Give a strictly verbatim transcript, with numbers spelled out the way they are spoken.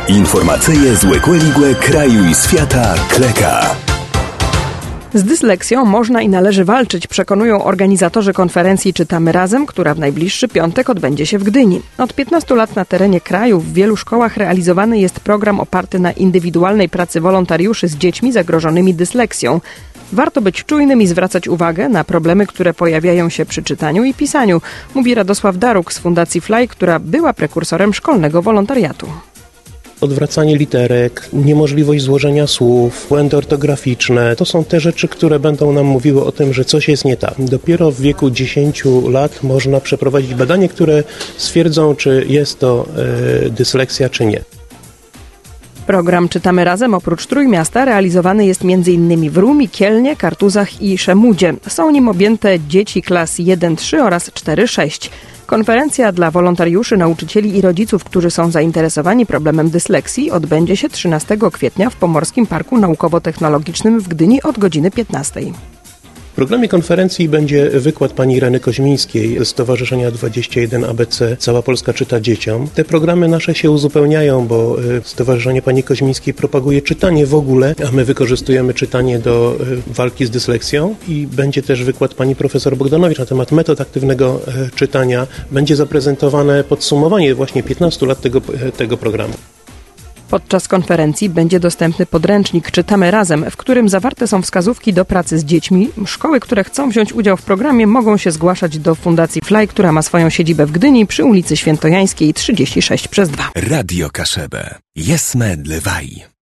Informacyje z Łekłe kraju i świata Kleka. Z dysleksją można i należy walczyć, przekonują organizatorzy konferencji Czytamy Razem, która w najbliższy piątek odbędzie się w Gdyni. Od piętnastu lat na terenie kraju w wielu szkołach realizowany jest program oparty na indywidualnej pracy wolontariuszy z dziećmi zagrożonymi dysleksją. Warto być czujnym i zwracać uwagę na problemy, które pojawiają się przy czytaniu i pisaniu, mówi Radosław Daruk z Fundacji Fly, która była prekursorem szkolnego wolontariatu. Odwracanie literek, niemożliwość złożenia słów, błędy ortograficzne, to są te rzeczy, które będą nam mówiły o tym, że coś jest nie tak. Dopiero w wieku dziesięciu lat można przeprowadzić badanie, które stwierdzą, czy jest to e, dysleksja, czy nie. Program Czytamy Razem oprócz Trójmiasta realizowany jest między innymi w Rumi, Kielnie, Kartuzach i Szemudzie. Są nim objęte dzieci klas jeden trzy oraz cztery sześć. Konferencja dla wolontariuszy, nauczycieli i rodziców, którzy są zainteresowani problemem dysleksji, odbędzie się trzynastego kwietnia w Pomorskim Parku Naukowo-Technologicznym w Gdyni od godziny piętnastej. W programie konferencji będzie wykład pani Ireny Koźmińskiej z Stowarzyszenia dwadzieścia jeden A B C Cała Polska czyta dzieciom. Te programy nasze się uzupełniają, bo Stowarzyszenie pani Koźmińskiej propaguje czytanie w ogóle, a my wykorzystujemy czytanie do walki z dysleksją i będzie też wykład pani profesor Bogdanowicz na temat metod aktywnego czytania. Będzie zaprezentowane podsumowanie właśnie piętnastu lat tego, tego programu. Podczas konferencji będzie dostępny podręcznik Czytamy Razem, w którym zawarte są wskazówki do pracy z dziećmi. Szkoły, które chcą wziąć udział w programie, mogą się zgłaszać do Fundacji Fly, która ma swoją siedzibę w Gdyni przy ulicy Świętojańskiej trzydzieści sześć przez dwa. Radio Kaszebę. Jesme Dlewaj.